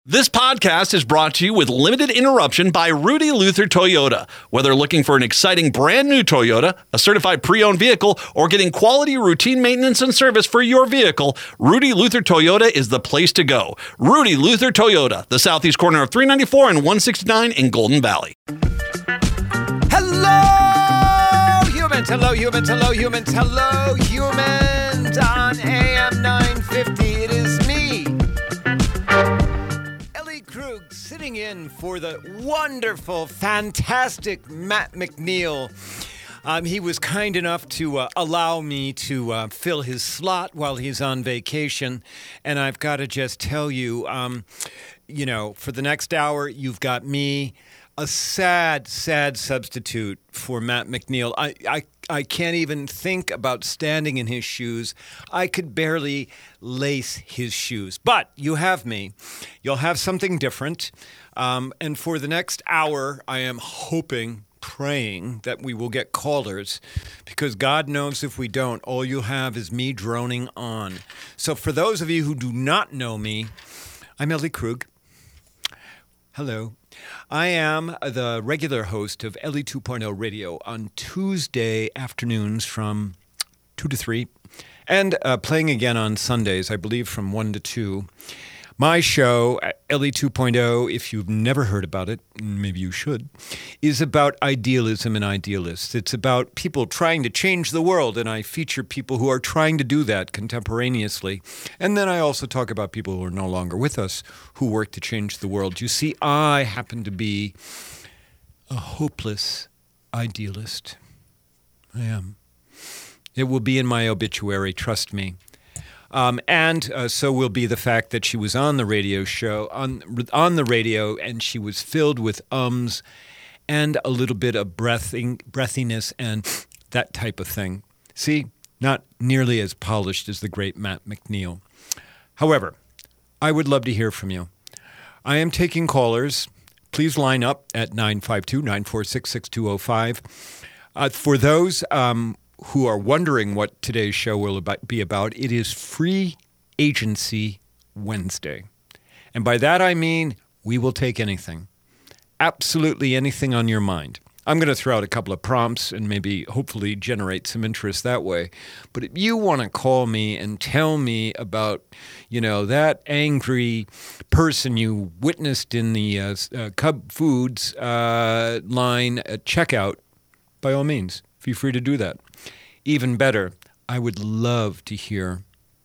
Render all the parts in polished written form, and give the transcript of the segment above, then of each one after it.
This podcast is brought to you with limited interruption by Rudy Luther Toyota. Whether looking for an exciting brand new Toyota, a certified pre-owned vehicle, or getting quality routine maintenance and service for your vehicle, Rudy Luther Toyota is the place to go. Rudy Luther Toyota, the southeast corner of 394 and 169 in Golden Valley. Hello, humans. Hello, humans. Hello, humans. Hello, humans. On AM 950, it is me, Krug, sitting in for the wonderful, fantastic Matt McNeil. He was kind enough to allow me to fill his slot while he's on vacation. And I've got to just tell you, for the next hour, you've got me, a sad substitute for Matt McNeil. I can't even think about standing in his shoes. I could barely lace his shoes. But you have me. You'll have something different. And for the next hour, I am hoping, praying that we will get callers, because God knows if we don't, all you'll have is me droning on. So for those of you who do not know me, I'm Ellie Krug. Hello. I am the regular host of Ellie 2.0 Radio on Tuesday afternoons from 2 to 3, and playing again on Sundays, I believe, from 1 to 2. My show, Ellie 2.0, if you've never heard about it, maybe you should, is about idealism and idealists. It's about people trying to change the world, and I feature people who are trying to do that contemporaneously. And then I also talk about people who are no longer with us who work to change the world. You see, I happen to be a hopeless idealist. I am. It will be in my obituary, trust me. And so will be the fact that she was on the radio show, on the radio, and she was filled with ums and a little bit of breathiness and that type of thing. See, not nearly as polished as the great Matt McNeil. However, I would love to hear from you. I am taking callers. Please line up at 952-946-6205. For those who are wondering what today's show will be about, it is Free Agency Wednesday. And by that I mean we will take anything. Absolutely anything on your mind. I'm going to throw out a couple of prompts and maybe hopefully generate some interest that way. But if you want to call me and tell me about, that angry person you witnessed in the Cub Foods line at checkout, by all means, feel free to do that. Even better, I would love to hear,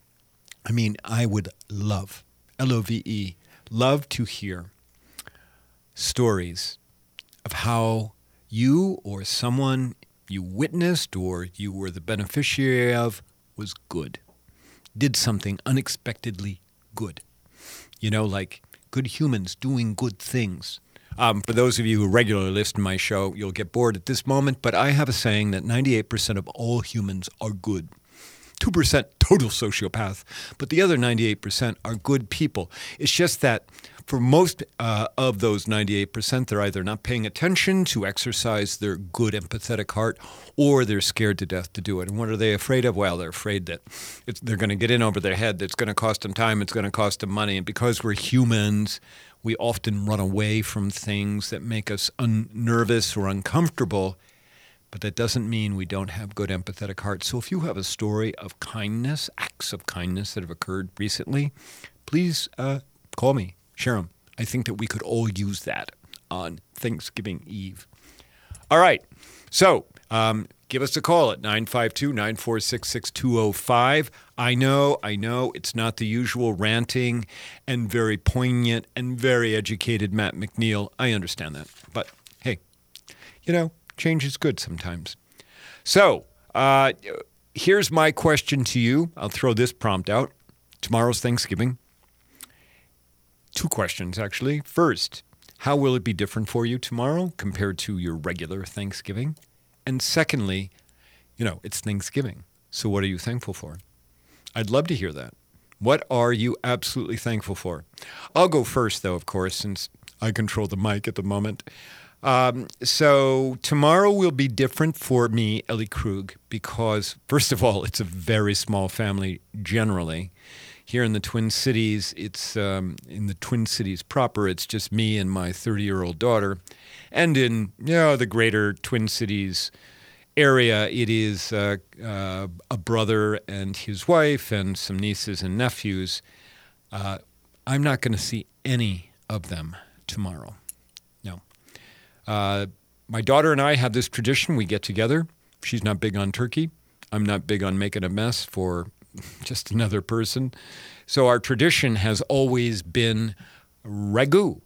L-O-V-E, love to hear stories of how you or someone you witnessed or you were the beneficiary of was good, did something unexpectedly good. Like good humans doing good things. For those of you who regularly listen to my show, you'll get bored at this moment, but I have a saying that 98% of all humans are good. 2% total sociopath, but the other 98% are good people. It's just that for most of those 98%, they're either not paying attention to exercise their good empathetic heart, or they're scared to death to do it. And what are they afraid of? Well, they're afraid that they're going to get in over their head, that it's going to cost them time, it's going to cost them money. And because we're humans, we often run away from things that make us nervous or uncomfortable, but that doesn't mean we don't have good empathetic hearts. So if you have a story of kindness, acts of kindness that have occurred recently, please call me, share them. I think that we could all use that on Thanksgiving Eve. All right, so give us a call at 952-946-6205. I know, it's not the usual ranting and very poignant and very educated Matt McNeil. I understand that. But, hey, change is good sometimes. So, here's my question to you. I'll throw this prompt out. Tomorrow's Thanksgiving. 2 questions, actually. First, how will it be different for you tomorrow compared to your regular Thanksgiving? And secondly, it's Thanksgiving. So what are you thankful for? I'd love to hear that. What are you absolutely thankful for? I'll go first, though, of course, since I control the mic at the moment. So tomorrow will be different for me, Ellie Krug, because, first of all, it's a very small family generally. Here in the Twin Cities, it's in the Twin Cities proper, it's just me and my 30-year-old daughter. And in the greater Twin Cities area, it is a brother and his wife and some nieces and nephews. I'm not going to see any of them tomorrow. No. My daughter and I have this tradition. We get together. She's not big on turkey. I'm not big on making a mess for just another person. So our tradition has always been ragu.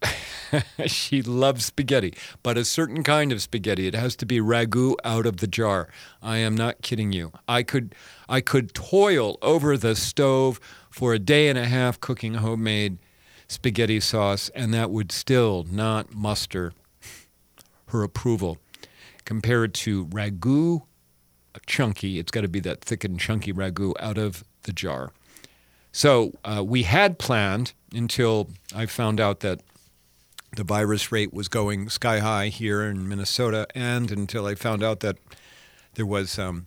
She loves spaghetti, but a certain kind of spaghetti. It has to be ragu out of the jar. I am not kidding you. I could toil over the stove for a day and a half cooking homemade spaghetti sauce, and that would still not muster her approval. Compared to ragu, chunky, it's got to be that thick and chunky ragu out of the jar. So we had planned until I found out that the virus rate was going sky high here in Minnesota, and until I found out that there was some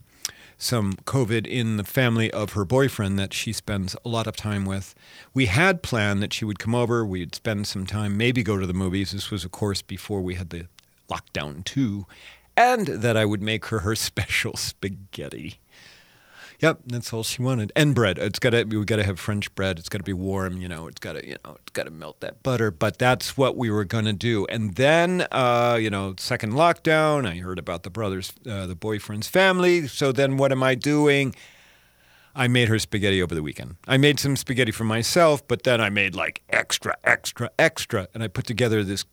COVID in the family of her boyfriend that she spends a lot of time with. We had planned that she would come over, we'd spend some time, maybe go to the movies. This was, of course, before we had the lockdown too, and that I would make her special spaghetti. Yep, that's all she wanted. And bread. We got to have French bread. It's got to be warm. It's got to melt that butter. But that's what we were going to do. And then, second lockdown. I heard about the boyfriend's family. So then, what am I doing? I made her spaghetti over the weekend. I made some spaghetti for myself, but then I made like extra, and I put together this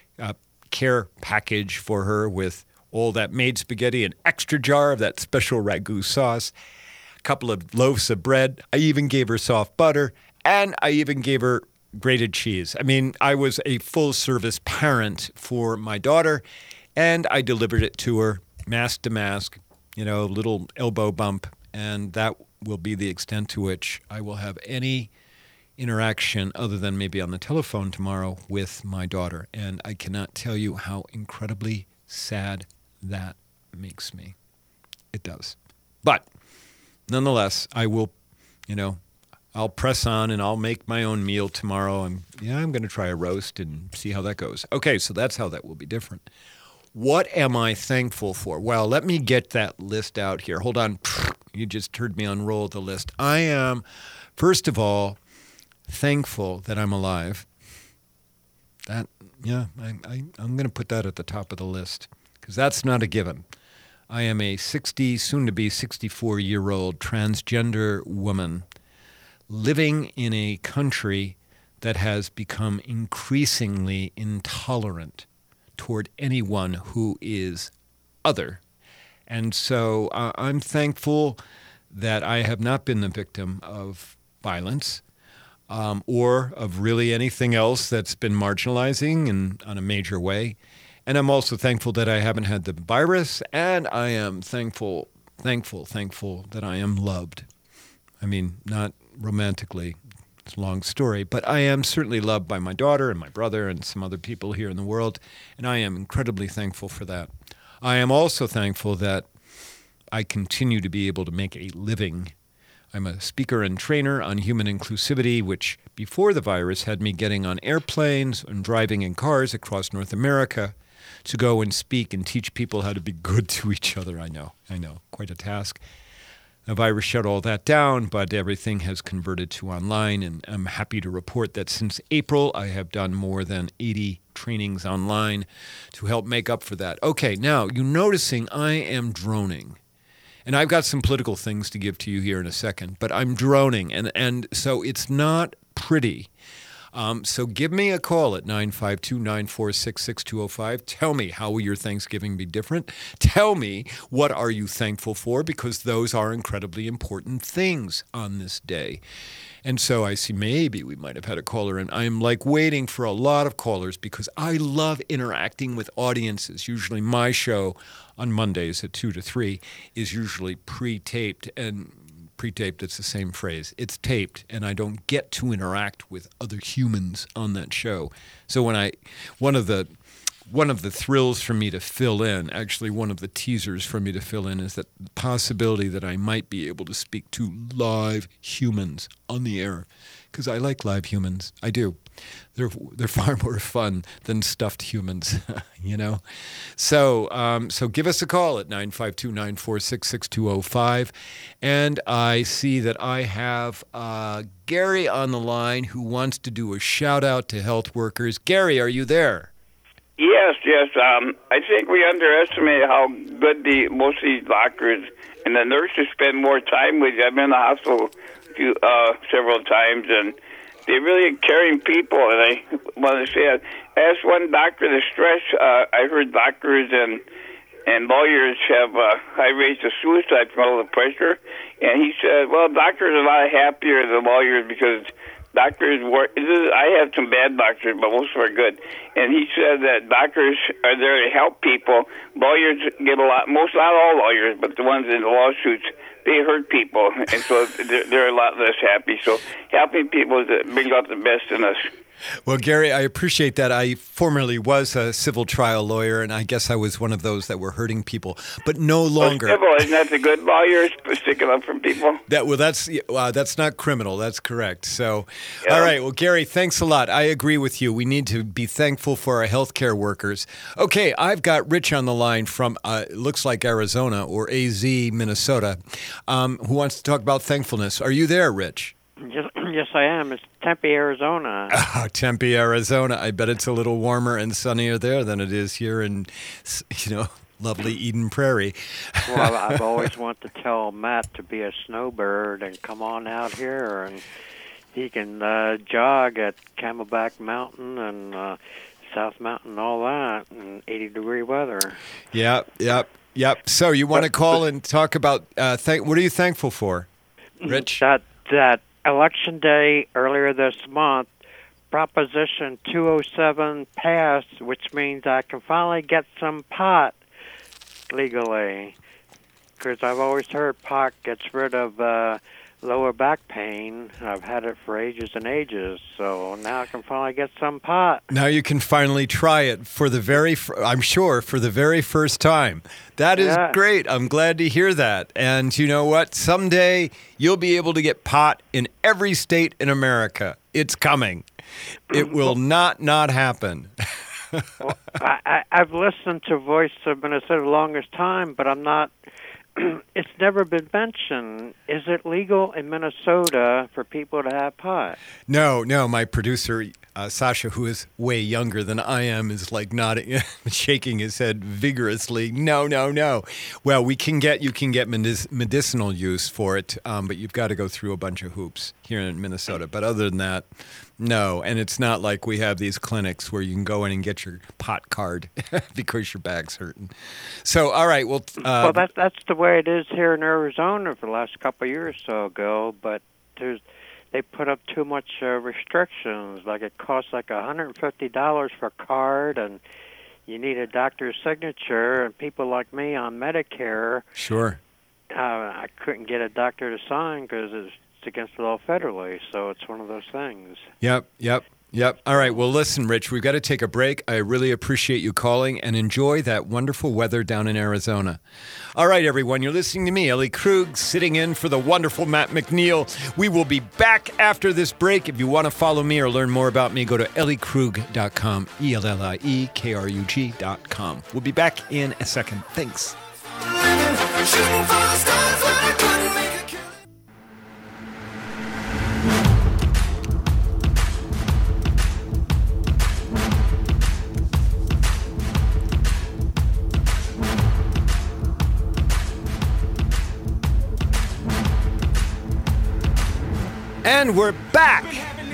care package for her with all that made spaghetti, an extra jar of that special ragu sauce, couple of loaves of bread. I even gave her soft butter, and I even gave her grated cheese. I mean, I was a full-service parent for my daughter, and I delivered it to her, mask to mask, little elbow bump, and that will be the extent to which I will have any interaction other than maybe on the telephone tomorrow with my daughter. And I cannot tell you how incredibly sad that makes me. It does. But nonetheless, I will, I'll press on and I'll make my own meal tomorrow. I'm going to try a roast and see how that goes. Okay, so that's how that will be different. What am I thankful for? Well, let me get that list out here. Hold on. You just heard me unroll the list. I am, first of all, thankful that I'm alive. I'm going to put that at the top of the list because that's not a given. I am a 60, soon-to-be 64-year-old transgender woman living in a country that has become increasingly intolerant toward anyone who is other. And so I'm thankful that I have not been the victim of violence or of really anything else that's been marginalizing in a major way. And I'm also thankful that I haven't had the virus, and I am thankful that I am loved. I mean, not romantically, it's a long story, but I am certainly loved by my daughter and my brother and some other people here in the world, and I am incredibly thankful for that. I am also thankful that I continue to be able to make a living. I'm a speaker and trainer on human inclusivity, which before the virus had me getting on airplanes and driving in cars across North America to go and speak and teach people how to be good to each other. I know, quite a task. The virus shut all that down, but everything has converted to online, and I'm happy to report that since April, I have done more than 80 trainings online to help make up for that. Okay, now, you're noticing I am droning. And I've got some political things to give to you here in a second, but I'm droning, and so it's not pretty. So give me a call at 952-946-6205. Tell me, how will your Thanksgiving be different? Tell me, what are you thankful for? Because those are incredibly important things on this day. And so I see maybe we might have had a caller, and I'm like waiting for a lot of callers because I love interacting with audiences. Usually my show on Mondays at 2 to 3 is usually pre-taped, and pre-taped, it's the same phrase. It's taped, and I don't get to interact with other humans on that show. So one of the one of the thrills for me to fill in, actually one of the teasers for me to fill in, is that the possibility that I might be able to speak to live humans on the air, because I like live humans. I do. They're far more fun than stuffed humans, you know. So give us a call at 952-946-6205. And I see that I have Gary on the line who wants to do a shout out to health workers. Gary, are you there? Yes. I think we underestimate how good most of these doctors and the nurses spend more time with you. I've been in the hospital several times, and they're really caring people. And I want to say, I asked one doctor the stress. I heard doctors and lawyers have high rates of suicide from all the pressure. And he said, well, doctors are a lot happier than lawyers because doctors work. I have some bad doctors, but most are good. And he said that doctors are there to help people. Lawyers get a lot, not all lawyers, but the ones in the lawsuits, they hurt people, and so they're a lot less happy. So helping people brings out the best in us. Well, Gary, I appreciate that. I formerly was a civil trial lawyer, and I guess I was one of those that were hurting people, but no longer. Civil, isn't that the good lawyers sticking up for people? That's not criminal. That's correct. So, yeah. All right. Well, Gary, thanks a lot. I agree with you. We need to be thankful for our healthcare workers. Okay, I've got Rich on the line from looks like Arizona or AZ, Minnesota, who wants to talk about thankfulness. Are you there, Rich? Yes, I am. It's Tempe, Arizona. Oh, Tempe, Arizona. I bet it's a little warmer and sunnier there than it is here in, lovely Eden Prairie. Well, I've always wanted to tell Matt to be a snowbird and come on out here, and he can jog at Camelback Mountain and South Mountain and all that in 80-degree weather. Yep. So you want to call and talk about what are you thankful for, Rich? That Election Day earlier this month, Proposition 207 passed, which means I can finally get some pot legally. Because I've always heard pot gets rid of lower back pain. I've had it for ages and ages, so now I can finally get some pot. Now you can finally try it for the very first time. That is great. I'm glad to hear that. And you know what? Someday you'll be able to get pot in every state in America. It's coming. It will not happen. Well, I've listened to Voice of Minnesota the longest time, but I'm not. It's never been mentioned. Is it legal in Minnesota for people to have pot? No. My producer, Sasha, who is way younger than I am, is like nodding, shaking his head vigorously. No. Well, you can get medicinal use for it, but you've got to go through a bunch of hoops here in Minnesota. But other than that, no. And it's not like we have these clinics where you can go in and get your pot card because your back's hurting. So, all right. Well, that's the way it is here in Arizona for the last couple of years or so ago. But they put up too much restrictions. Like it costs like $150 for a card, and you need a doctor's signature. And people like me on Medicare, sure, I couldn't get a doctor to sign because it's against the law federally. So it's one of those things. Yep. All right. Well, listen, Rich, we've got to take a break. I really appreciate you calling and enjoy that wonderful weather down in Arizona. All right, everyone, you're listening to me, Ellie Krug, sitting in for the wonderful Matt McNeil. We will be back after this break. If you want to follow me or learn more about me, go to elliekrug.com, ELLIEKRUG.com. We'll be back in a second. Thanks. And we're back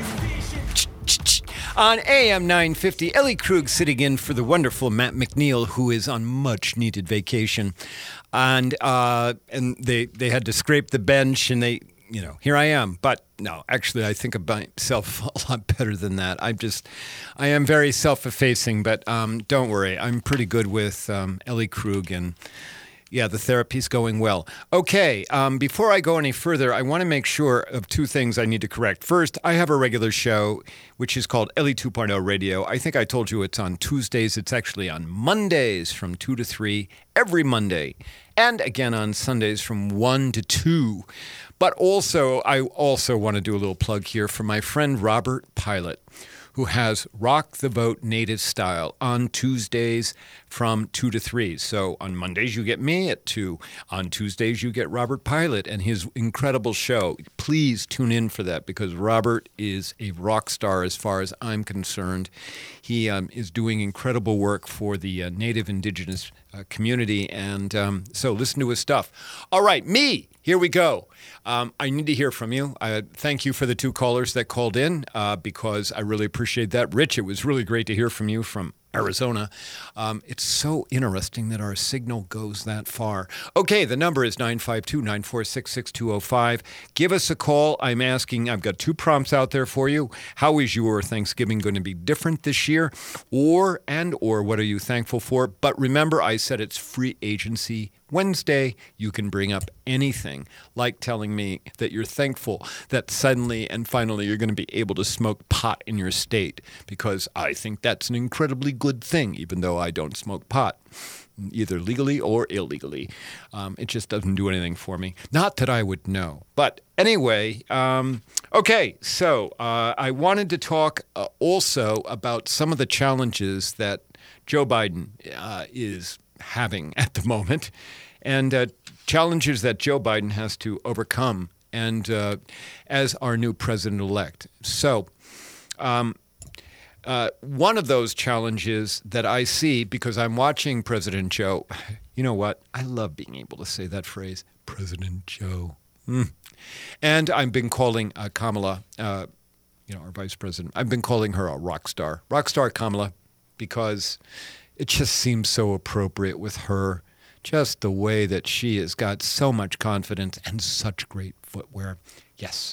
on AM 950. Ellie Krug sitting in for the wonderful Matt McNeil, who is on much-needed vacation. And they had to scrape the bench, and here I am. But no, actually, I think of myself a lot better than that. I am very self-effacing, but don't worry. I'm pretty good with Ellie Krug, and Yeah, the therapy's going well. Okay, before I go any further, I want to make sure of two things I need to correct. First, I have a regular show, which is called Ellie 2.0 Radio. I think I told you it's on Tuesdays. It's actually on Mondays from 2 to 3, every Monday. And again on Sundays from 1 to 2. But also, I also want to do a little plug here for my friend Robert Pilot, who has Rock the Vote Native Style on Tuesdays from 2 to 3. So on Mondays, you get me at 2. On Tuesdays, you get Robert Pilot and his incredible show. Please tune in for that because Robert is a rock star as far as I'm concerned. He is doing incredible work for the Native Indigenous community, and so listen to his stuff. All right, me. Here we go. I need to hear from you. Thank you for the 2 callers that called in because I really appreciate that. Rich, it was really great to hear from you from Arizona. It's so interesting that our signal goes that far. Okay, the number is 952-946-6205. Give us a call. I've got 2 prompts out there for you. How is your Thanksgiving going to be different this year? Or what are you thankful for? But remember, I said it's Free Agency Wednesday. You can bring up anything, like telling me that you're thankful that suddenly and finally you're going to be able to smoke pot in your state, because I think that's an incredibly good thing, even though I don't smoke pot, either legally or illegally. It just doesn't do anything for me. Not that I would know. But anyway, okay, so I wanted to talk also about some of the challenges that Joe Biden is having at the moment, and challenges that Joe Biden has to overcome, and as our new president-elect. So one of those challenges that I see, because I'm watching President Joe, you know what? I love being able to say that phrase, President Joe. And I've been calling Kamala, our vice president, I've been calling her a rock star Kamala, because it just seems so appropriate with her, just the way that she has got so much confidence and such great footwear. Yes.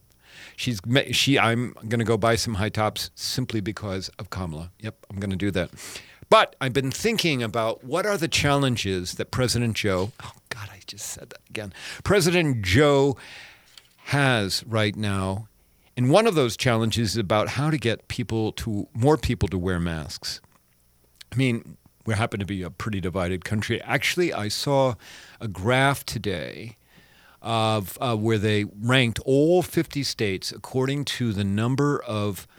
I'm going to go buy some high tops simply because of Kamala. Yep, I'm going to do that. But I've been thinking about what are the challenges that President Joe, oh God, I just said that again, President Joe has right now. And one of those challenges is about how to get more people to wear masks. I mean, we happen to be a pretty divided country. Actually, I saw a graph today of where they ranked all 50 states according to the number of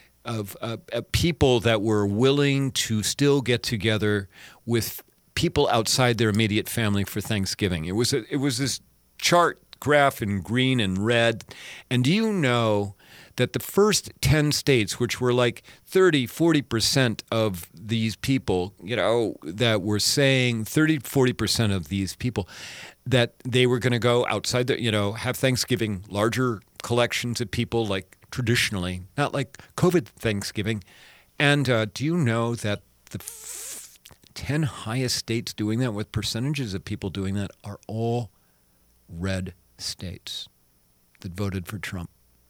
people that were willing to still get together with people outside their immediate family for Thanksgiving. It was this chart graph in green and red. And do you know that the first 10 states, which were like 30-40% of these people, that were saying 30-40% of these people that they were going to go outside have Thanksgiving, larger collections of people like traditionally, not like COVID Thanksgiving. And do you know that the 10 highest states doing that, with percentages of people doing that, are all red states that voted for Trump?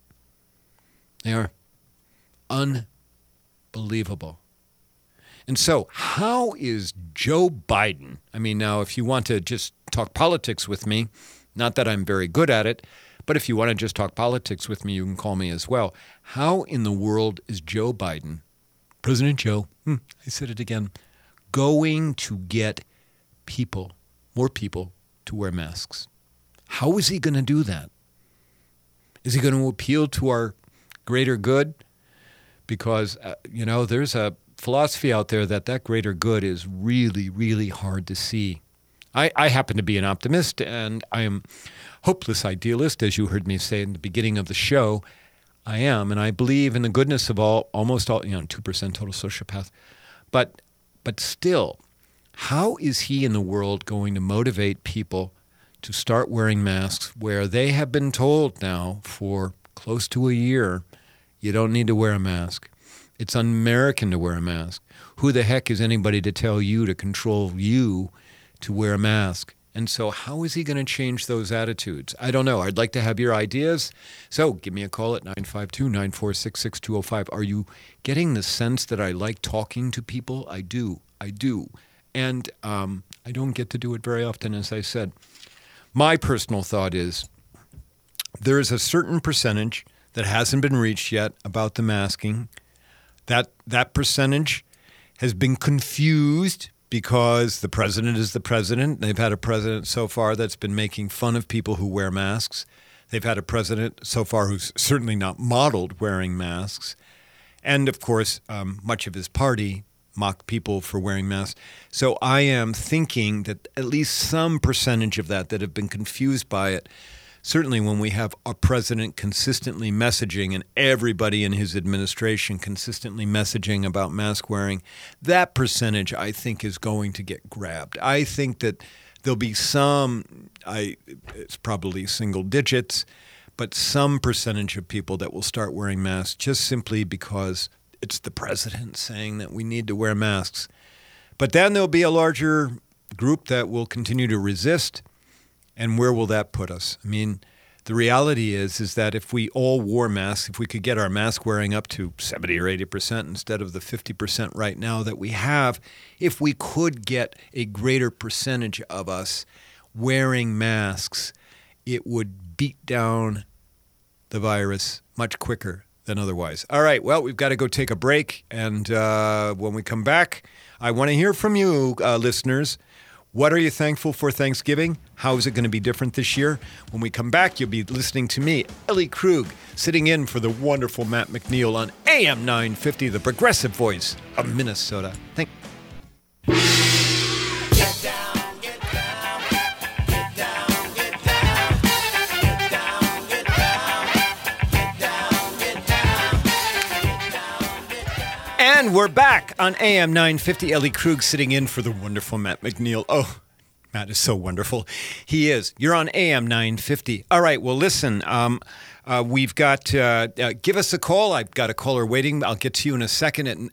They are unbelievable. And so how is Joe Biden, I mean, now, if you want to just talk politics with me, not that I'm very good at it, but if you want to just talk politics with me, you can call me as well. How in the world is Joe Biden, President Joe, I said it again, going to get more people to wear masks? How is he going to do that? Is he going to appeal to our greater good? Because, there's a philosophy out there that greater good is really, really hard to see. I happen to be an optimist, and I am hopeless idealist, as you heard me say in the beginning of the show. I am, and I believe in the goodness of almost all, 2% total sociopath. But still, how is he in the world going to motivate people to start wearing masks where they have been told now for close to a year, you don't need to wear a mask? It's un-American to wear a mask. Who the heck is anybody to tell you, to control you, to wear a mask? And so how is he going to change those attitudes? I don't know. I'd like to have your ideas. So give me a call at 952-946-6205. Are you getting the sense that I like talking to people? I do. And I don't get to do it very often, as I said. My personal thought is there is a certain percentage that hasn't been reached yet about the masking. That percentage has been confused because the president is the president. They've had a president so far that's been making fun of people who wear masks. They've had a president so far who's certainly not modeled wearing masks. And, of course, much of his party mock people for wearing masks. So I am thinking that at least some percentage of that have been confused by it. Certainly when we have a president consistently messaging and everybody in his administration consistently messaging about mask wearing, that percentage, I think, is going to get grabbed. I think that there'll be it's probably single digits, but some percentage of people that will start wearing masks just simply because it's the president saying that we need to wear masks. But then there'll be a larger group that will continue to resist. And where will that put us? I mean, the reality is that if we all wore masks, if we could get our mask wearing up to 70 or 80% instead of the 50% right now that we have, if we could get a greater percentage of us wearing masks, it would beat down the virus much quicker than otherwise. All right, well, we've got to go take a break. And when we come back, I want to hear from you, listeners. What are you thankful for Thanksgiving? How is it going to be different this year? When we come back, you'll be listening to me, Ellie Krug, sitting in for the wonderful Matt McNeil on AM 950, the progressive voice of Minnesota. Thank you. And we're back on AM 950. Ellie Krug sitting in for the wonderful Matt McNeil. Oh, Matt is so wonderful. He is. You're on AM 950. All right, well, listen, we've got, give us a call. I've got a caller waiting. I'll get to you in a second at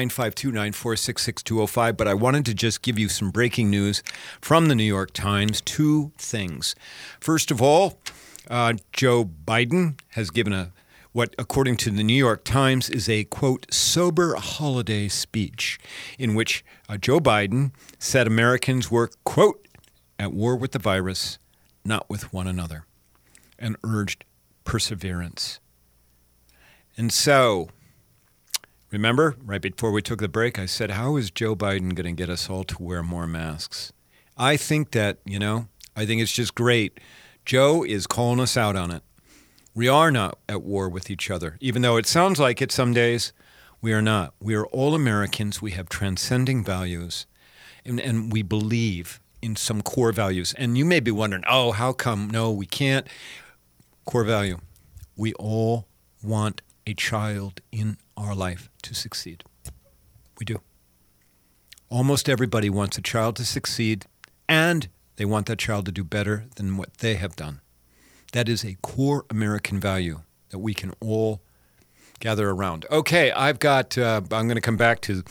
952-946-6205. But I wanted to just give you some breaking news from the New York Times. Two things. First of all, Joe Biden has given what, according to the New York Times, is a, quote, sober holiday speech in which Joe Biden said Americans were, quote, at war with the virus, not with one another, and urged perseverance. And so, remember, right before we took the break, I said, how is Joe Biden going to get us all to wear more masks? I think that, I think it's just great. Joe is calling us out on it. We are not at war with each other. Even though it sounds like it some days, we are not. We are all Americans. We have transcending values, and we believe in some core values. And you may be wondering, oh, how come? No, we can't. Core value. We all want a child in our life to succeed. We do. Almost everybody wants a child to succeed, and they want that child to do better than what they have done. That is a core American value that we can all gather around. Okay, I'm going to come back to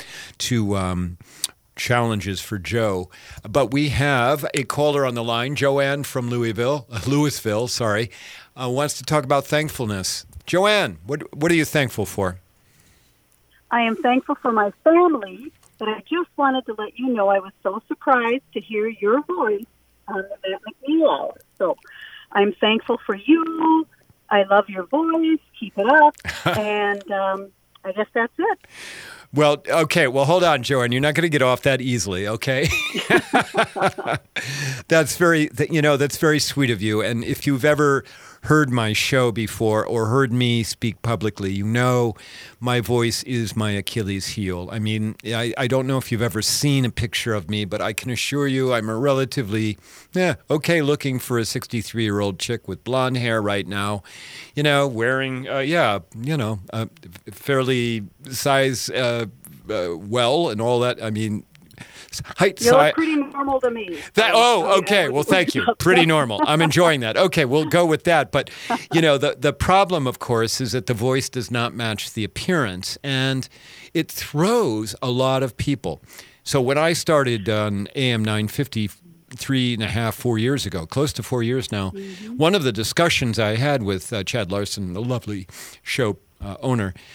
challenges for Joe, but we have a caller on the line, Joanne from Louisville, wants to talk about thankfulness. Joanne, what are you thankful for? I am thankful for my family, but I just wanted to let you know I was so surprised to hear your voice on the Matt McNeil Hour. So I'm thankful for you. I love your voice. Keep it up. And I guess that's it. Well, okay. Well, hold on, Joanne. You're not going to get off that easily, okay? That's very sweet of you. And if you've ever heard my show before or heard me speak publicly, you know my voice is my Achilles heel. I mean, I don't know if you've ever seen a picture of me, but I can assure you I'm a relatively okay looking for a 63-year-old chick with blonde hair right now, wearing, fairly size well and all that. I mean, height, you look pretty normal to me. Okay. Well, thank you. Pretty normal. I'm enjoying that. Okay, we'll go with that. But, the problem, of course, is that the voice does not match the appearance, and it throws a lot of people. So when I started on AM 950 4 years ago, close to 4 years now, one of the discussions I had with Chad Larson, the lovely show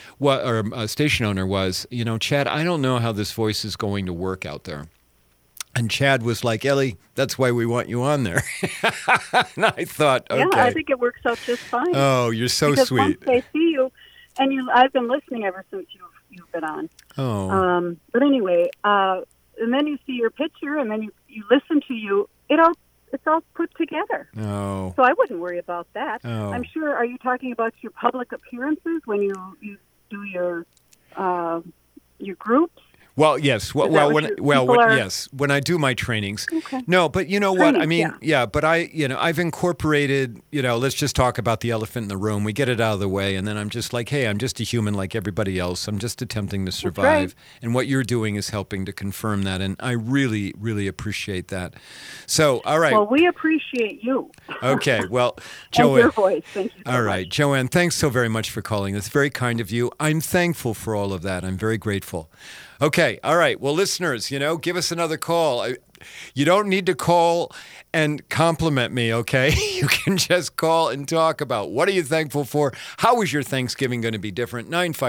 station owner, was, Chad, I don't know how this voice is going to work out there. And Chad was like, Ellie, that's why we want you on there. And I thought, okay. Yeah, I think it works out just fine. Oh, you're so because sweet. Once they see you, and I've been listening ever since you've been on. Oh. But anyway, and then you see your picture, and then you listen to you. It's all put together. Oh. So I wouldn't worry about that. Oh. I'm sure. Are you talking about your public appearances when you do your groups? Well, yes. When I do my trainings. Okay. No, but you know what? I mean, yeah. but I've incorporated, let's just talk about the elephant in the room. We get it out of the way, and then I'm just like, hey, I'm just a human like everybody else. I'm just attempting to survive. Right. And what you're doing is helping to confirm that, and I really, really appreciate that. So, all right. Well, we appreciate you. Okay, well, And Joanne. your voice. Thank you so All right, much. Joanne, thanks so very much for calling. That's very kind of you. I'm thankful for all of that. I'm very grateful. Okay, all right. Well, listeners, give us another call. You don't need to call and compliment me, okay? You can just call and talk about what are you thankful for? How is your Thanksgiving going to be different?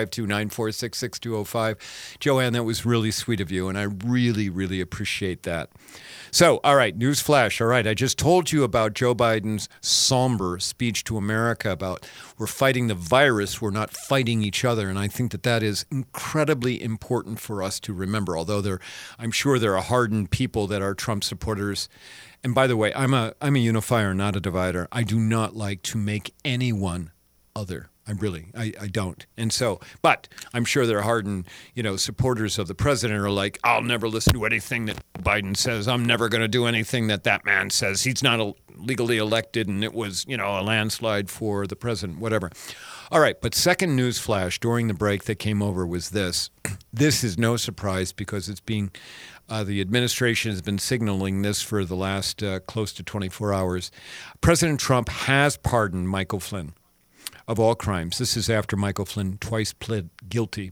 952-946-6205. Joanne, that was really sweet of you, and I really, really appreciate that. So, all right, news flash. All right, I just told you about Joe Biden's somber speech to America about we're fighting the virus, we're not fighting each other, and I think that is incredibly important for us to remember, although I'm sure there are hardened people that are Trump supporters. And by the way, I'm a unifier, not a divider. I do not like to make anyone other. I don't. And so, but I'm sure there are hardened, supporters of the president are like, I'll never listen to anything that Biden says. I'm never going to do anything that man says. He's not legally elected, and it was, a landslide for the president, whatever. All right, but second news flash during the break that came over was this. This is no surprise because it's being, the administration has been signaling this for the last close to 24 hours. President Trump has pardoned Michael Flynn of all crimes. This is after Michael Flynn twice pled guilty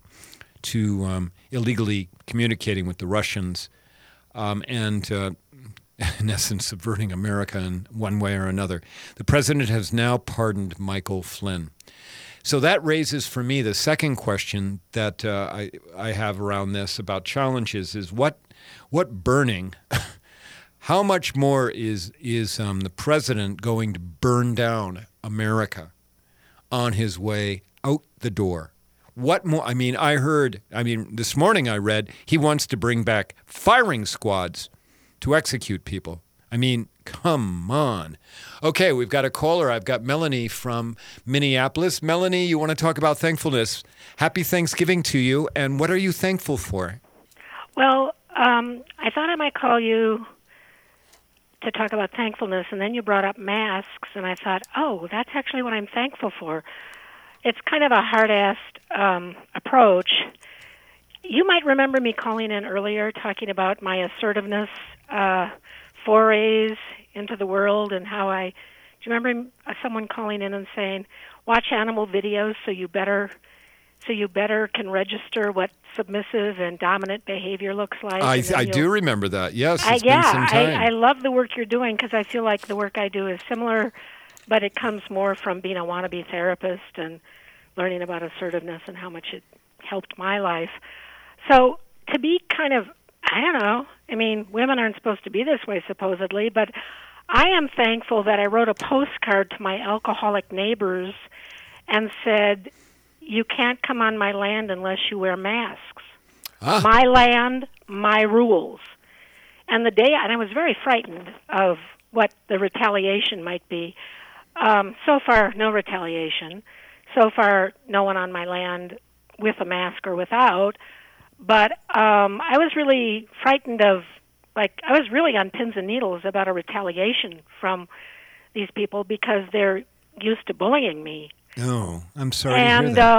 to illegally communicating with the Russians and, in essence, subverting America in one way or another. The president has now pardoned Michael Flynn. So that raises for me the second question that I have around this about challenges is what burning, how much more is the president going to burn down America on his way out the door? What more? This morning I read he wants to bring back firing squads to execute people. Come on. Okay, we've got a caller. I've got Melanie from Minneapolis. Melanie, you want to talk about thankfulness. Happy Thanksgiving to you, and what are you thankful for? Well, I thought I might call you to talk about thankfulness, and then you brought up masks, and I thought, oh, that's actually what I'm thankful for. It's kind of a hard-assed approach. You might remember me calling in earlier talking about my assertiveness forays into the world and how do you remember someone calling in and saying, watch animal videos so you better can register what submissive and dominant behavior looks like. I do remember that. Yes, it's been some time. I love the work you're doing because I feel like the work I do is similar, but it comes more from being a wannabe therapist and learning about assertiveness and how much it helped my life. So to be kind of, I don't know, women aren't supposed to be this way supposedly, but I am thankful that I wrote a postcard to my alcoholic neighbors and said, you can't come on my land unless you wear masks. My land, my rules. And I was very frightened of what the retaliation might be. So far, no retaliation. So far, no one on my land with a mask or without. But I was really frightened I was really on pins and needles about a retaliation from these people because they're used to bullying me. Oh, I'm sorry to hear that.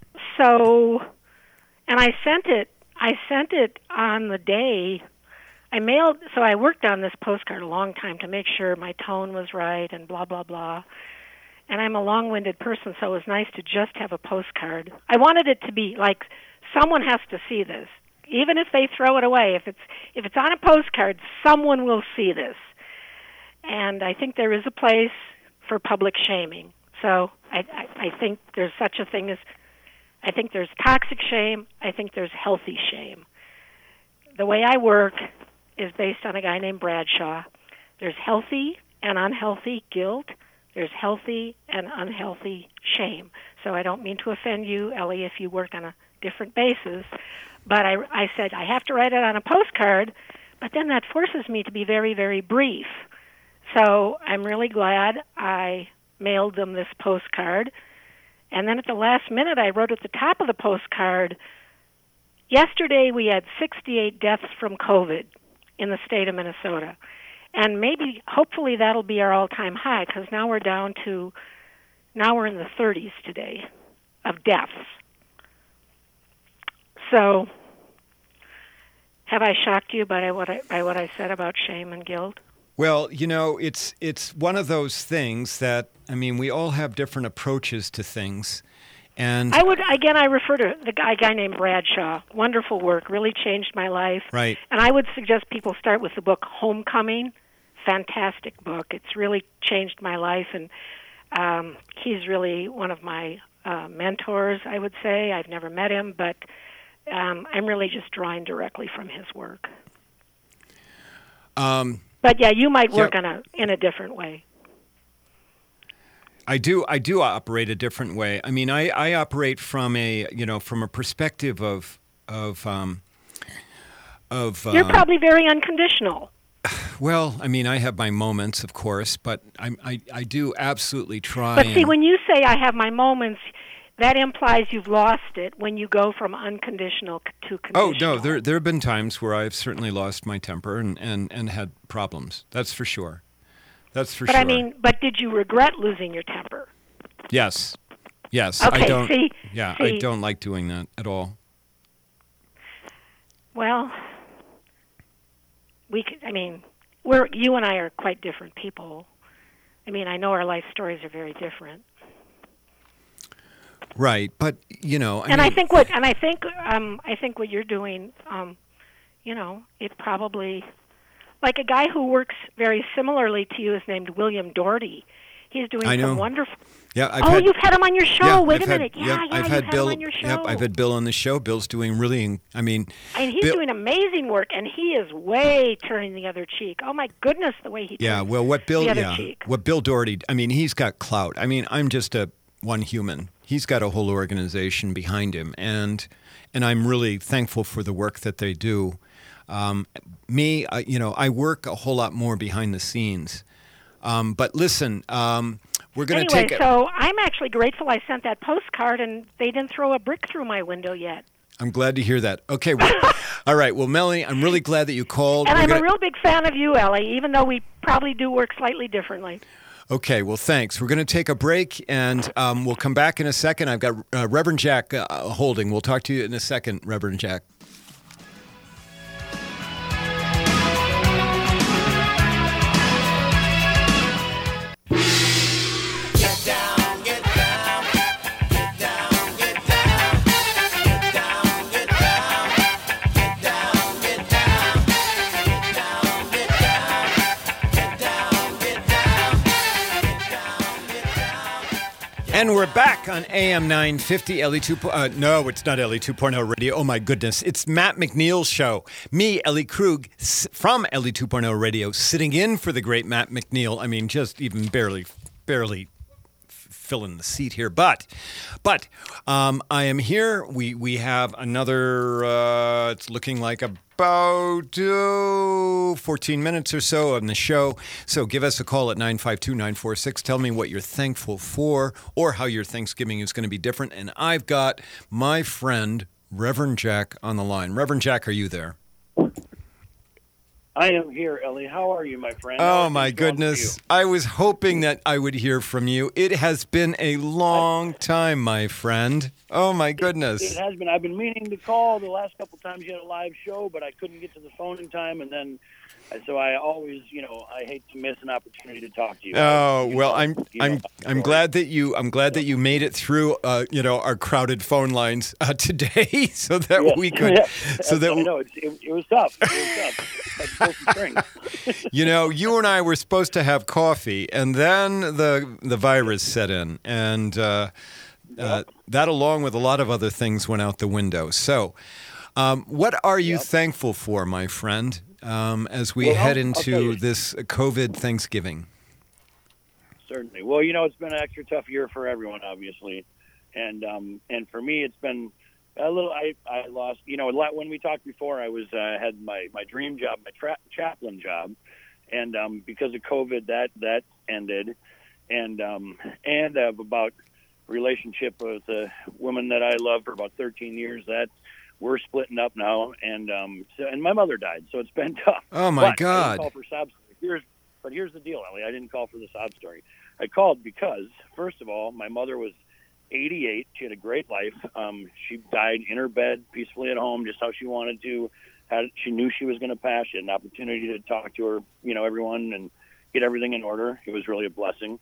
And I sent it on the day I worked on this postcard a long time to make sure my tone was right and blah, blah, blah. And I'm a long-winded person, so it was nice to just have a postcard. I wanted it to be like, someone has to see this. Even if they throw it away, if it's on a postcard, someone will see this. And I think there is a place for public shaming. So I think there's such a thing as, I think there's toxic shame, I think there's healthy shame. The way I work is based on a guy named Bradshaw. There's healthy and unhealthy guilt. There's healthy and unhealthy shame. So I don't mean to offend you, Ellie, if you work on a different basis. But I said I have to write it on a postcard, but then that forces me to be very, very brief. So I'm really glad I mailed them this postcard. And then at the last minute, I wrote at the top of the postcard, yesterday we had 68 deaths from COVID in the state of Minnesota. And maybe, hopefully, that'll be our all-time high, because now we're in the 30s today of deaths. So, have I shocked you by what I said about shame and guilt? Well, it's one of those things that, we all have different approaches to things. And I refer to the guy named Bradshaw. Wonderful work, really changed my life. Right. And I would suggest people start with the book Homecoming. Fantastic book. It's really changed my life, and he's really one of my mentors, I would say. I've never met him, but I'm really just drawing directly from his work. But yeah, you might work in a different way. I do operate a different way. I operate from a perspective of You're probably very unconditional. Well, I have my moments, of course, but I do absolutely try. But see, when you say I have my moments, that implies you've lost it when you go from unconditional to conditional. Oh, no, there have been times where I've certainly lost my temper and had problems. That's for sure. That's for sure. But did you regret losing your temper? Yes. Okay, I don't. See, I don't like doing that at all. Well, you and I are quite different people. I know our life stories are very different. Right, but I think what you're doing, it probably, like a guy who works very similarly to you is named William Doherty. He's doing some wonderful. Yeah, you've had him on your show. Yeah, Wait a minute. I've had Bill him on your show. Yep, I've had Bill on the show. Bill's doing really. And he's doing amazing work, and he is way turning the other cheek. Oh my goodness, the way he turns the other cheek. What Bill Doherty. He's got clout. I'm just one human. He's got a whole organization behind him, and I'm really thankful for the work that they do. I work a whole lot more behind the scenes. But listen, we're going to take it. So I'm actually grateful I sent that postcard, and they didn't throw a brick through my window yet. I'm glad to hear that. Okay, well, all right. Well, Melanie, I'm really glad that you called. And I'm a real big fan of you, Ellie, even though we probably do work slightly differently. Okay, well, thanks. We're going to take a break, and we'll come back in a second. I've got Reverend Jack holding. We'll talk to you in a second, Reverend Jack. And we're back on AM 950, LE 2. No, it's not LE 2.0 radio. Oh, my goodness. It's Matt McNeil's show. Me, Ellie Krug, from LE 2.0 radio, sitting in for the great Matt McNeil. Just even barely filling the seat here. But I am here. We have another, it's looking like about 14 minutes or so on the show. So give us a call at 952-946. Tell me what you're thankful for or how your Thanksgiving is going to be different. And I've got my friend, Reverend Jack, on the line. Reverend Jack, are you there? I am here, Ellie. How are you, my friend? Oh, my goodness. I was hoping that I would hear from you. It has been a long time, my friend. Oh, my goodness. It has been. I've been meaning to call the last couple times you had a live show, but I couldn't get to the phone in time, and then so I always, I hate to miss an opportunity to talk to you. Oh, well, I'm glad that you made it through our crowded phone lines today so that we could it was tough. You and I were supposed to have coffee, and then the virus set in, and that, along with a lot of other things, went out the window. So, what are you thankful for, my friend? as we Well, head I'll tell into you. this COVID Thanksgiving? Certainly. Well, it's been an extra tough year for everyone, obviously, and for me, it's been a little. I lost. When we talked before, I was had my dream job, my chaplain job, and because of COVID, that ended, and about relationship with a woman that I loved for about 13 years. That we're splitting up now, and my mother died, so it's been tough. Oh my But I God! didn't call for sob story. Here's the deal, Ellie. I didn't call for the sob story. I called because, first of all, my mother was 88. She had a great life. She died in her bed, peacefully at home, just how she wanted to. She knew she was going to pass. She had an opportunity to talk to her, everyone, and get everything in order. It was really a blessing.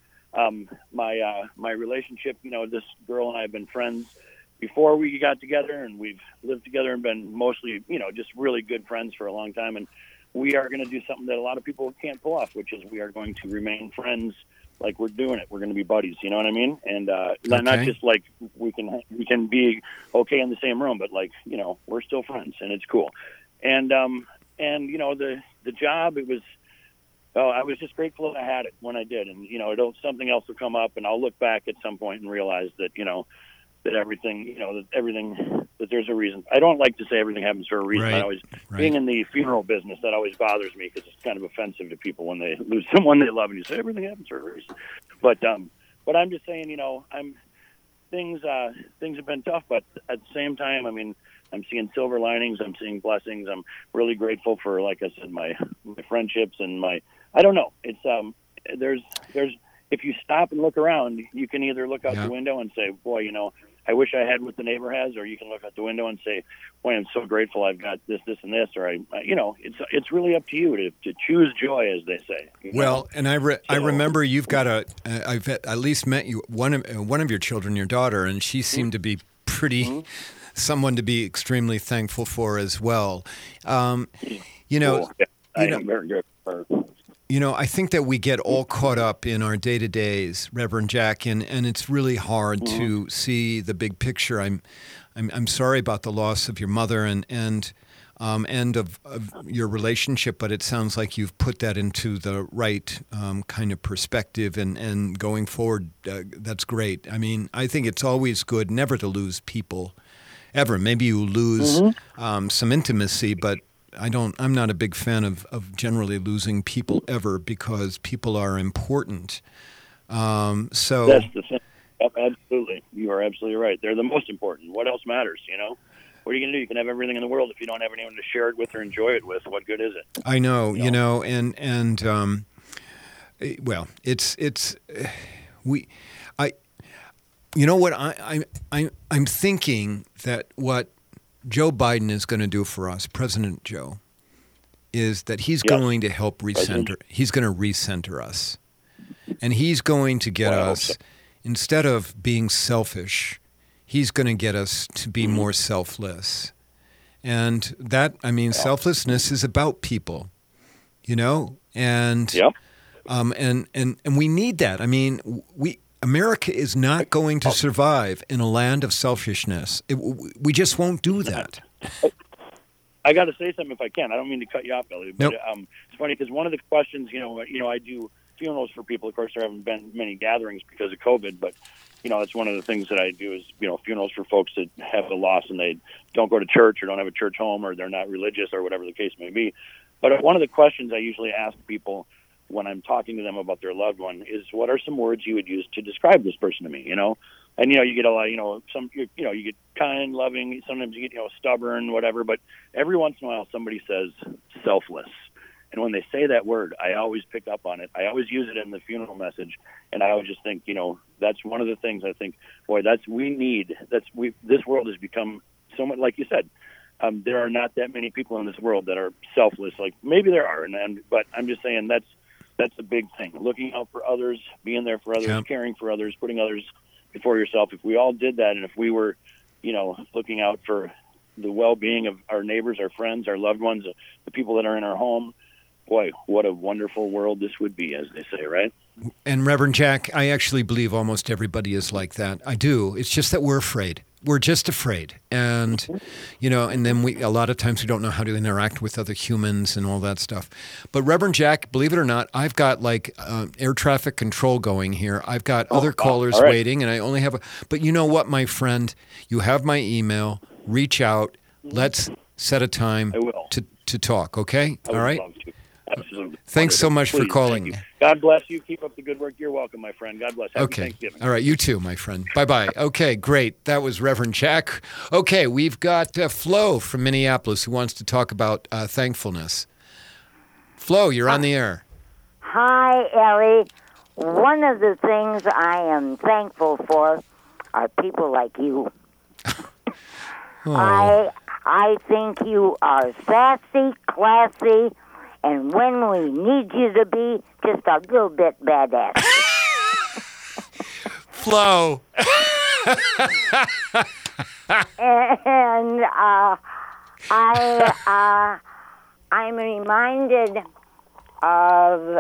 My relationship, this girl and I have been friends before we got together, and we've lived together and been mostly, just really good friends for a long time. And we are going to do something that a lot of people can't pull off, which is we are going to remain friends like we're doing it. We're going to be buddies, you know what I mean? And not just like we can be okay in the same room, but like, we're still friends, and it's cool. And the job, it was, I was just grateful that I had it when I did. And, something else will come up, and I'll look back at some point and realize that, that everything, that there's a reason. I don't like to say everything happens for a reason. Right. Being in the funeral business, that always bothers me because it's kind of offensive to people when they lose someone they love and you say everything happens for a reason. But I'm just saying, things have been tough, but at the same time, I mean, I'm seeing silver linings. I'm seeing blessings. I'm really grateful for, like I said, my friendships and I don't know. It's there's if you stop and look around, you can either look out the window and say, boy, I wish I had what the neighbor has, or you can look out the window and say, boy, I'm so grateful I've got this, and this, or it's really up to you to choose joy, as they say. Well, and I remember you've got I've at least met you, one of your children, your daughter, and she seemed to be pretty, someone to be extremely thankful for as well. Cool. I am very good for her. I think that we get all caught up in our day-to-days, Reverend Jack, and it's really hard to see the big picture. I'm sorry about the loss of your mother and of your relationship, but it sounds like you've put that into the right kind of perspective, and going forward, that's great. I mean, I think it's always good never to lose people, ever. Maybe you lose some intimacy, but I'm not a big fan of generally losing people ever, because people are important. So that's the thing. Absolutely. You are absolutely right. They're the most important. What else matters, What are you going to do? You can have everything in the world. If you don't have anyone to share it with or enjoy it with, what good is it? I know, well, I'm thinking that what Joe Biden is going to do for us, President Joe, is that he's going to help recenter. He's going to recenter us. And he's going to get us, instead of being selfish, he's going to get us to be more selfless. And that, selflessness is about people, and we need that. America is not going to survive in a land of selfishness. We just won't do that. I got to say something if I can. I don't mean to cut you off, Ellie, but it's funny because one of the questions, I do funerals for people. Of course, there haven't been many gatherings because of COVID, but it's one of the things that I do is funerals for folks that have a loss and they don't go to church or don't have a church home or they're not religious or whatever the case may be. But one of the questions I usually ask people when I'm talking to them about their loved one is, what are some words you would use to describe this person to me, And, you get a lot, you get kind, loving, sometimes you get, stubborn, whatever, but every once in a while somebody says selfless. And when they say that word, I always pick up on it. I always use it in the funeral message. And I always just think, that's one of the things I think, boy, this world has become so much, like you said, there are not that many people in this world that are selfless. Like maybe there are, but I'm just saying that's a big thing. Looking out for others, being there for others, caring for others, putting others before yourself. If we all did that, and if we were, looking out for the well-being of our neighbors, our friends, our loved ones, the people that are in our home, boy, what a wonderful world this would be, as they say, right? And Reverend Jack, I actually believe almost everybody is like that. I do. It's just that we're afraid. we're just afraid. And, and then a lot of times we don't know how to interact with other humans and all that stuff. But Reverend Jack, believe it or not, I've got air traffic control going here. I've got other callers waiting, and I only have but you know what, my friend? You have my email. Reach out. Let's set a time to talk, okay? I would all right? love to. Absolutely. Thanks so much for calling. God bless you. Keep up the good work. You're welcome, my friend. God bless. Happy Thanksgiving. All right. You too, my friend. Bye-bye. Okay, great. That was Reverend Jack. Okay, we've got Flo from Minneapolis who wants to talk about thankfulness. Flo, you're on the air. Hi, Ellie. One of the things I am thankful for are people like you. I think you are sassy, classy, and when we need you to be, just a little bit badass. Flo. And I'm reminded of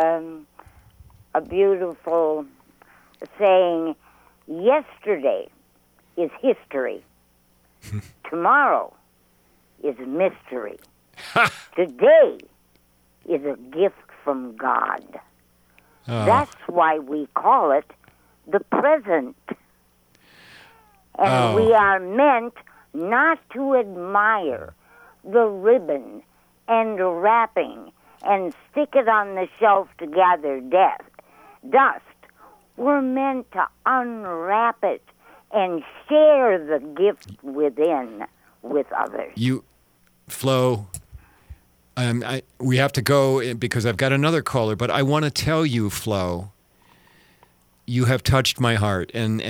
a beautiful saying, yesterday is history. Tomorrow is mystery. Today is a gift from God. That's why we call it the present. And we are meant not to admire the ribbon and the wrapping and stick it on the shelf to gather dust. We're meant to unwrap it and share the gift within with others. Flo, we have to go because I've got another caller, but I want to tell you, Flo, you have touched my heart, and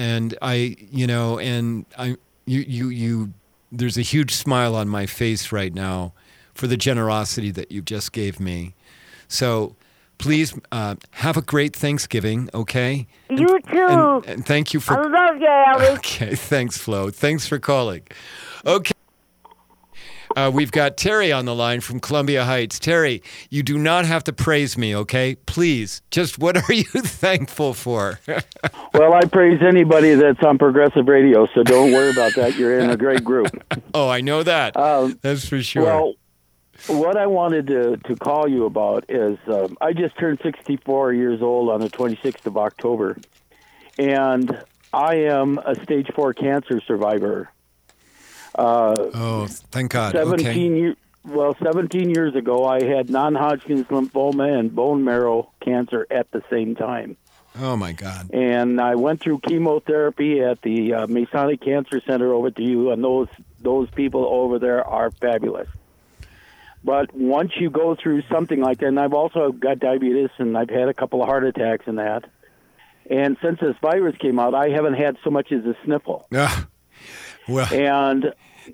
there's a huge smile on my face right now for the generosity that you just gave me. So please have a great Thanksgiving, okay? You too. And thank you for... I love you, Ellie. Okay, thanks, Flo. Thanks for calling. Okay. We've got Terry on the line from Columbia Heights. Terry, you do not have to praise me, okay? Please, just what are you thankful for? Well, I praise anybody that's on progressive radio, so don't worry about that. You're in a great group. Oh, I know that. That's for sure. Well, what I wanted to call you about is I just turned 64 years old on the 26th of October, and I am a stage 4 cancer survivor. Thank God. 17 years ago, I had non-Hodgkin's lymphoma and bone marrow cancer at the same time. Oh, my God. And I went through chemotherapy at the Masonic Cancer Center over to you, and those people over there are fabulous. But once you go through something like that, and I've also got diabetes, and I've had a couple of heart attacks and that, and since this virus came out, I haven't had so much as a sniffle. Well, and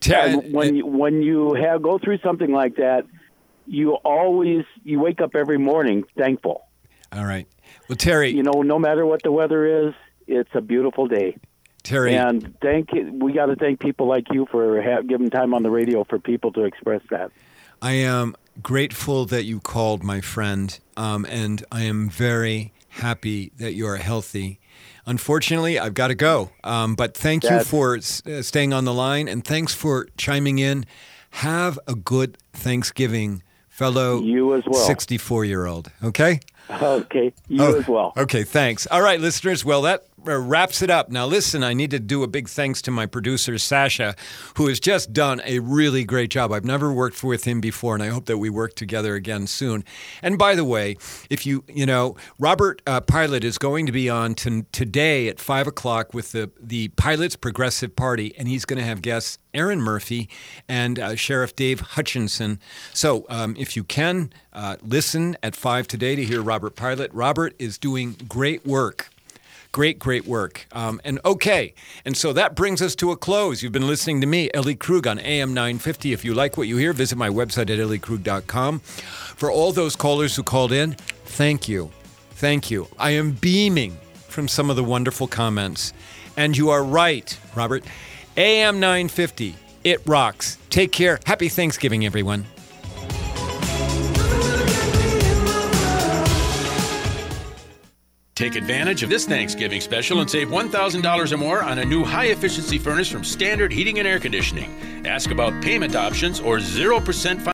when you go through something like that, you wake up every morning thankful. All right. Well, Terry, no matter what the weather is, it's a beautiful day. Terry, and we got to thank people like you for giving time on the radio for people to express that. I am grateful that you called, my friend, and I am very happy that you are healthy. Unfortunately, I've got to go, but thank you for staying on the line, and thanks for chiming in. Have a good Thanksgiving, fellow you as well. 64-year-old, okay? Okay, you as well. Okay, thanks. All right, listeners, well, that wraps it up. Now, listen, I need to do a big thanks to my producer, Sasha, who has just done a really great job. I've never worked with him before, and I hope that we work together again soon. And by the way, if Robert Pilot is going to be on today at 5 o'clock with the Pilots Progressive Party, and he's going to have guests Aaron Murphy and Sheriff Dave Hutchinson. So if you can, listen at 5 today to hear Robert Pilot. Robert is doing great work. Great work. And so that brings us to a close. You've been listening to me, Ellie Krug, on AM 950. If you like what you hear, visit my website at elliekrug.com. For all those callers who called in, thank you. Thank you. I am beaming from some of the wonderful comments. And you are right, Robert. AM 950, it rocks. Take care. Happy Thanksgiving, everyone. Take advantage of this Thanksgiving special and save $1,000 or more on a new high-efficiency furnace from Standard Heating and Air Conditioning. Ask about payment options or 0%